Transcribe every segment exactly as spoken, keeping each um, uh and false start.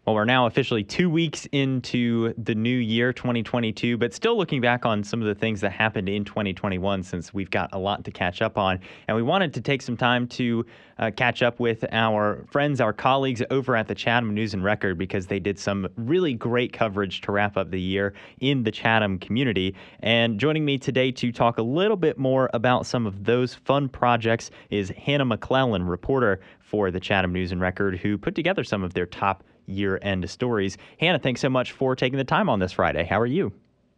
Well, we're now officially two weeks into the new year, twenty twenty-two, but still looking back on some of the things that happened in twenty twenty-one since we've got a lot to catch up on. And we wanted to take some time to uh, catch up with our friends, our colleagues over at the Chatham News and Record because they did some really great coverage to wrap up the year in the Chatham community. And joining me today to talk a little bit more about some of those fun projects is Hannah McClellan, reporter for the Chatham News and Record, who put together some of their top year-end stories. Hannah, thanks so much for taking the time on this Friday. How are you?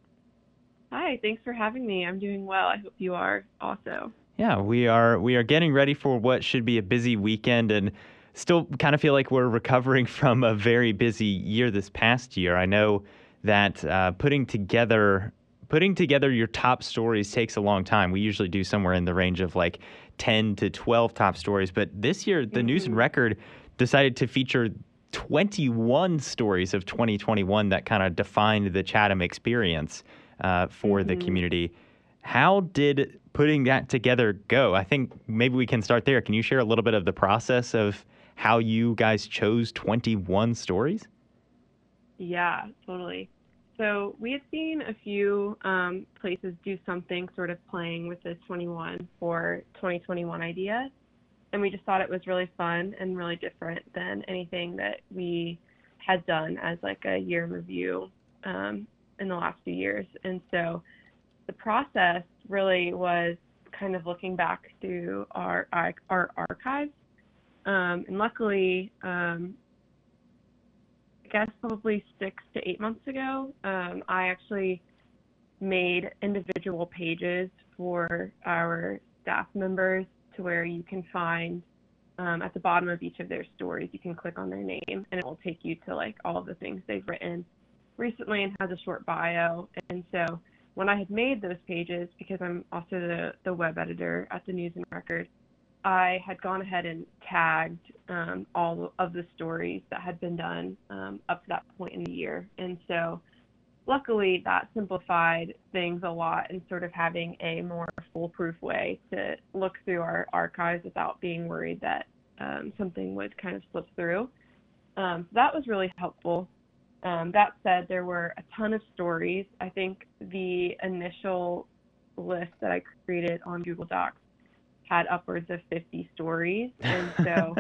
Hi, thanks for having me. I'm doing well. I hope you are also. Yeah, we are we are getting ready for what should be a busy weekend and still kind of feel like we're recovering from a very busy year this past year. I know that uh, putting together putting together your top stories takes a long time. We usually do somewhere in the range of like ten to twelve top stories, but this year the mm-hmm. News and Record decided to feature twenty-one stories of twenty twenty-one that kind of defined the Chatham experience uh, for mm-hmm. the community. How did putting that together go? I think maybe we can start there. Can you share a little bit of the process of how you guys chose twenty-one stories? Yeah, totally. So we had seen a few um, places do something sort of playing with this twenty-one for twenty twenty-one idea. And we just thought it was really fun and really different than anything that we had done as like a year in review um, in the last few years. And so the process really was kind of looking back through our our, our archives. Um, and luckily, um, I guess probably six to eight months ago, um, I actually made individual pages for our staff members to where you can find um, at the bottom of each of their stories, you can click on their name and it will take you to like all of the things they've written recently and has a short bio. And so when I had made those pages, because I'm also the, the web editor at the News and Record, I had gone ahead and tagged um, all of the stories that had been done um, up to that point in the year. And so luckily, that simplified things a lot and sort of having a more foolproof way to look through our archives without being worried that um, something would kind of slip through. Um, so that was really helpful. Um, that said, there were a ton of stories. I think the initial list that I created on Google Docs had upwards of fifty stories. And so,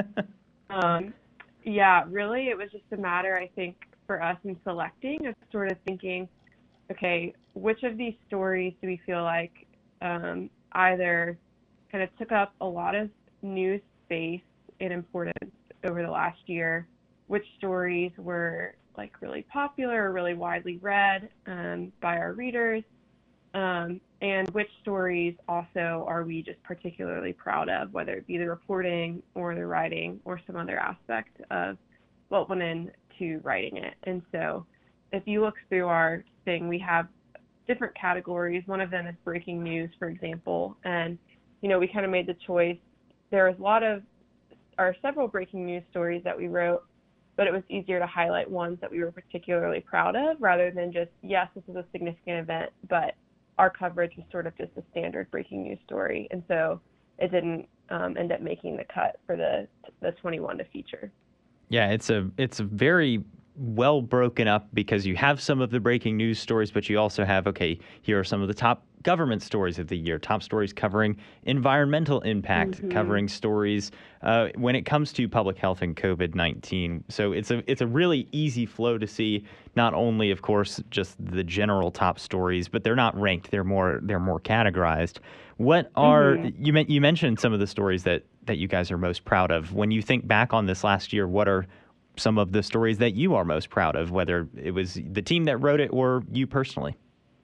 um, yeah, really, it was just a matter, I think, for us in selecting of sort of thinking, okay, which of these stories do we feel like um, either kind of took up a lot of news space and importance over the last year, which stories were like really popular or really widely read um, by our readers, um, and which stories also are we just particularly proud of, whether it be the reporting or the writing or some other aspect of what went into writing it. And so if you look through our thing, we have different categories. One of them is breaking news, for example. And, you know, we kind of made the choice. There was a lot of, or several breaking news stories that we wrote, but it was easier to highlight ones that we were particularly proud of rather than just, yes, this is a significant event, but our coverage was sort of just a standard breaking news story. And so it didn't um, end up making the cut for the the twenty-one to feature. Yeah, it's a it's a very well broken up because you have some of the breaking news stories, but you also have, okay, here are some of the top government stories of the year, top stories covering environmental impact, mm-hmm. covering stories uh, when it comes to public health and COVID nineteen. So it's a it's a really easy flow to see not only, of course, just the general top stories, but they're not ranked. They're more they're more categorized. What are mm-hmm. you meant you mentioned some of the stories that that you guys are most proud of. When you think back on this last year, what are some of the stories that you are most proud of, whether it was the team that wrote it or you personally?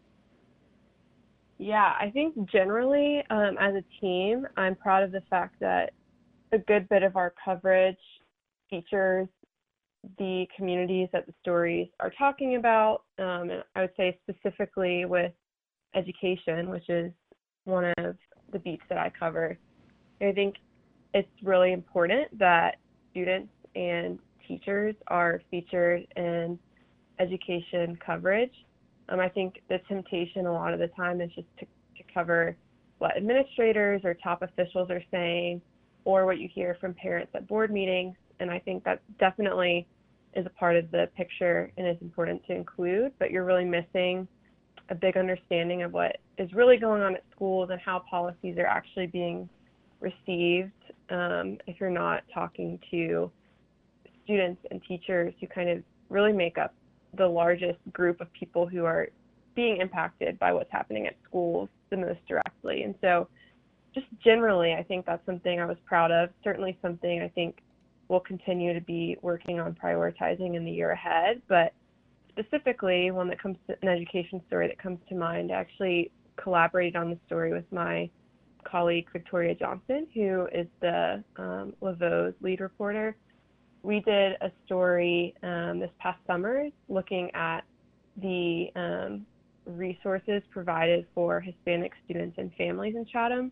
Yeah, I think generally um, as a team, I'm proud of the fact that a good bit of our coverage features the communities that the stories are talking about. Um, and I would say specifically with education, which is one of the beats that I cover. I think it's really important that students and teachers are featured in education coverage. Um, I think the temptation a lot of the time is just to, to cover what administrators or top officials are saying or what you hear from parents at board meetings. And I think that's definitely is a part of the picture and is important to include, but you're really missing a big understanding of what is really going on at schools and how policies are actually being received um, if you're not talking to students and teachers who kind of really make up the largest group of people who are being impacted by what's happening at schools the most directly. And so just generally, I think that's something I was proud of, certainly something I think we'll continue to be working on prioritizing in the year ahead. But specifically, one that comes to an education story that comes to mind, I actually collaborated on the story with my colleague, Victoria Johnson, who is the um, Laveau's lead reporter. We did a story um, this past summer looking at the um, resources provided for Hispanic students and families in Chatham.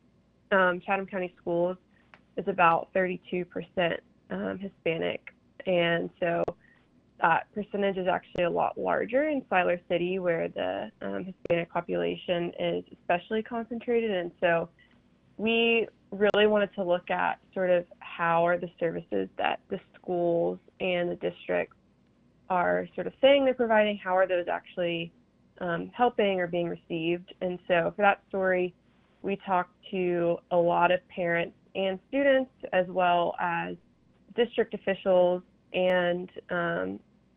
Um, Chatham County Schools is about thirty-two percent um, Hispanic, and so that percentage is actually a lot larger in Siler City, where the um, Hispanic population is especially concentrated. And so we really wanted to look at sort of how are the services that the schools and the districts are sort of saying they're providing, how are those actually um, helping or being received. And so for that story, we talked to a lot of parents and students, as well as district officials and um,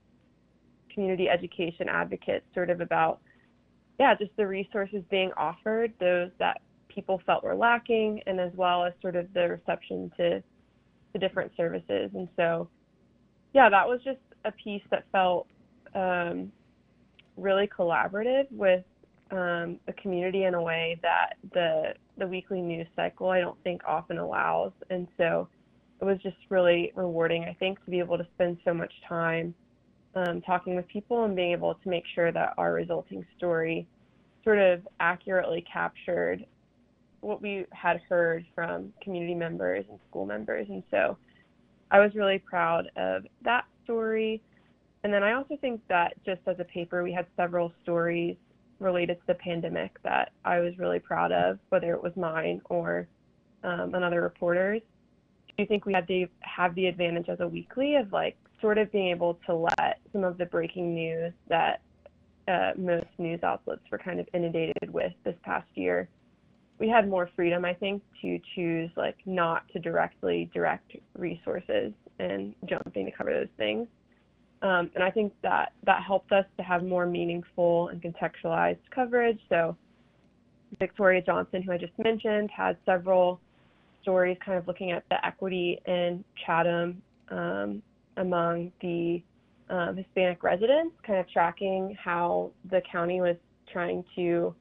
community education advocates, sort of about, yeah, just the resources being offered, those that people felt were lacking, and as well as sort of the reception to the different services. And so, yeah, that was just a piece that felt um, really collaborative with um, the community in a way that the the weekly news cycle I don't think often allows. And so it was just really rewarding, I think, to be able to spend so much time um, talking with people and being able to make sure that our resulting story sort of accurately captured what we had heard from community members and school members. And so I was really proud of that story. And then I also think that just as a paper, we had several stories related to the pandemic that I was really proud of, whether it was mine or um, another reporter's. Do you think we had to have the advantage as a weekly of like sort of being able to let some of the breaking news that uh, most news outlets were kind of inundated with this past year? We had more freedom, I think, to choose like not to directly direct resources and jumping to cover those things. Um, and I think that that helped us to have more meaningful and contextualized coverage. So Victoria Johnson, who I just mentioned, had several stories kind of looking at the equity in Chatham um, among the um, Hispanic residents, kind of tracking how the county was trying to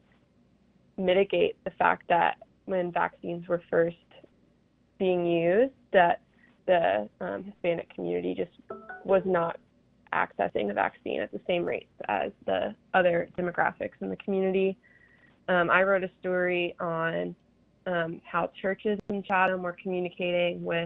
mitigate the fact that when vaccines were first being used, that the um, Hispanic community just was not accessing the vaccine at the same rates as the other demographics in the community. Um, I wrote a story on um, how churches in Chatham were communicating with,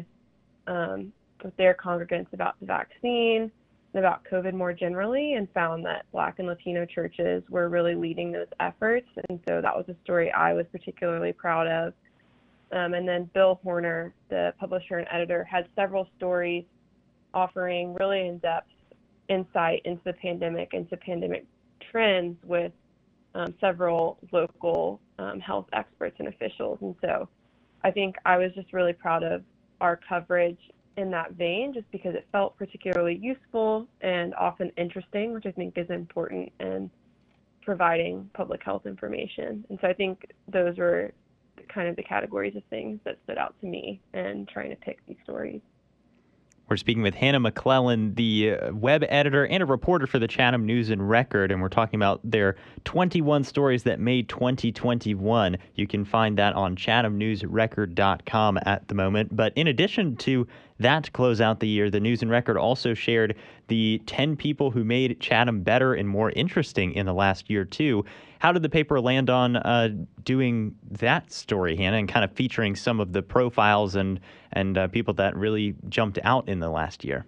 um, with their congregants about the vaccine and about COVID more generally, and found that Black and Latino churches were really leading those efforts. And so that was a story I was particularly proud of. Um, and then Bill Horner, the publisher and editor, had several stories offering really in-depth insight into the pandemic, into pandemic trends with um, several local um, health experts and officials. And so I think I was just really proud of our coverage in that vein, just because it felt particularly useful and often interesting, which I think is important in providing public health information. And so I think those were kind of the categories of things that stood out to me in trying to pick these stories. We're speaking with Hannah McClellan, the web editor and a reporter for the Chatham News and Record, and we're talking about their twenty-one stories that made twenty twenty-one. You can find that on chatham news record dot com at the moment. But in addition to that to close out the year, the News and Record also shared the ten people who made Chatham better and more interesting in the last year, too. How did the paper land on uh, doing that story, Hannah, and kind of featuring some of the profiles and, and uh, people that really jumped out in the last year?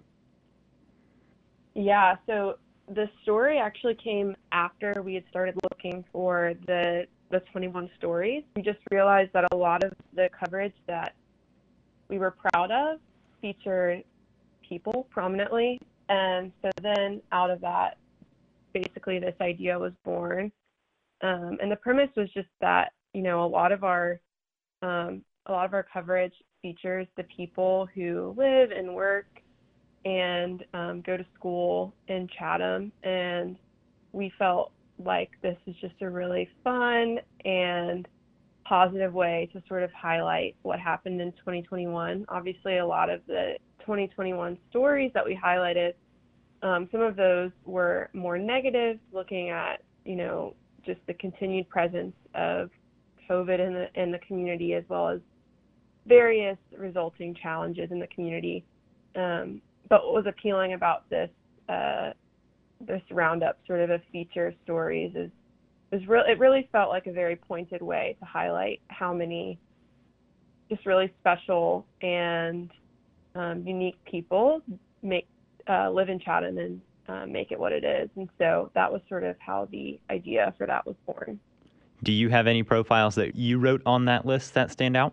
Yeah, so the story actually came after we had started looking for the, the twenty-one stories. We just realized that a lot of the coverage that we were proud of featured people prominently And so then out of that, basically this idea was born. Um, and the premise was just that, you know, a lot of our um, a lot of our coverage features the people who live and work and um, go to school in Chatham. And we felt like this is just a really fun and positive way to sort of highlight what happened in twenty twenty-one. Obviously, a lot of the twenty twenty-one stories that we highlighted, um, some of those were more negative, looking at, you know, just the continued presence of COVID in the in the community, as well as various resulting challenges in the community. Um, but what was appealing about this uh, this roundup, sort of a feature stories, is was real. It really felt like a very pointed way to highlight how many just really special and um, unique people make uh, live in Chatham and uh, make it what it is. And so that was sort of how the idea for that was born. Do you have any profiles that you wrote on that list that stand out?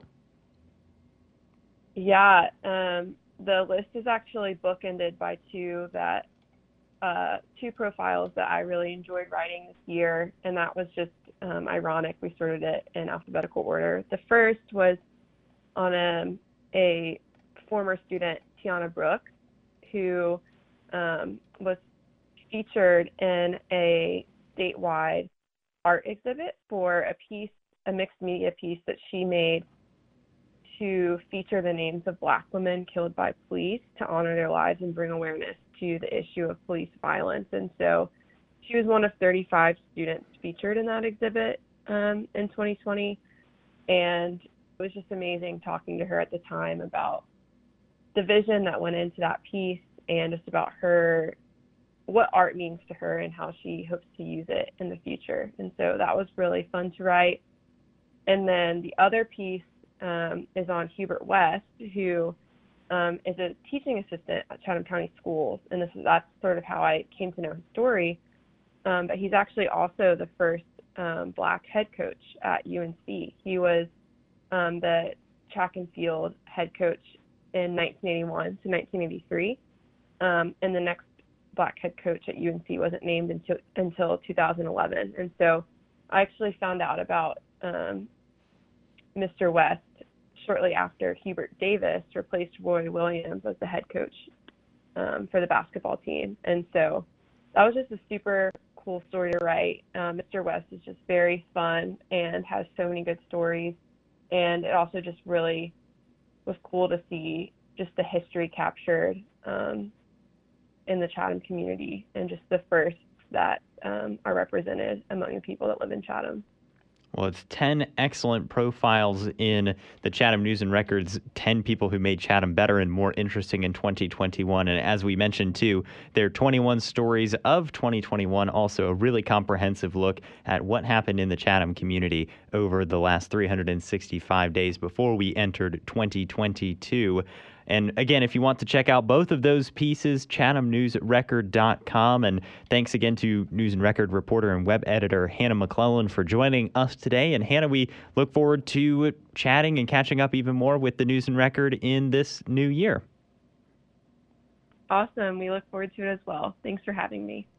Yeah, um, the list is actually bookended by two that uh, two profiles that I really enjoyed writing this year, and that was just um, ironic. We sorted it in alphabetical order. The first was on a, a former student, Tiana Brooks, who um, was featured in a statewide art exhibit for a piece, a mixed media piece that she made to feature the names of Black women killed by police to honor their lives and bring awareness to the issue of police violence. And so she was one of thirty-five students featured in that exhibit um, in twenty twenty. And it was just amazing talking to her at the time about the vision that went into that piece and just about her, what art means to her and how she hopes to use it in the future. And so that was really fun to write. And then the other piece um, is on Hubert West, who um, is a teaching assistant at Chatham County Schools. And this is, that's sort of how I came to know his story. Um, but he's actually also the first um, Black head coach at U N C. He was um, the track and field head coach in nineteen eighty-one to nineteen eighty-three. Um, and the next Black head coach at U N C wasn't named until, until two thousand eleven. And so I actually found out about um, Mister West shortly after Hubert Davis replaced Roy Williams as the head coach um, for the basketball team. And so that was just a super cool story to write. Um, Mister West is just very fun and has so many good stories. And it also just really was cool to see just the history captured um, in the Chatham community and just the firsts that um, are represented among the people that live in Chatham. Well, it's ten excellent profiles in the Chatham News and Record's ten people who made Chatham better and more interesting in twenty twenty-one. And as we mentioned, too, there are twenty-one stories of twenty twenty-one, also a really comprehensive look at what happened in the Chatham community over the last three hundred sixty-five days before we entered twenty twenty-two. And again, if you want to check out both of those pieces, chatham news record dot com. And thanks again to News and Record reporter and web editor Hannah McClellan for joining us today. And Hannah, we look forward to chatting and catching up even more with the News and Record in this new year. Awesome. We look forward to it as well. Thanks for having me.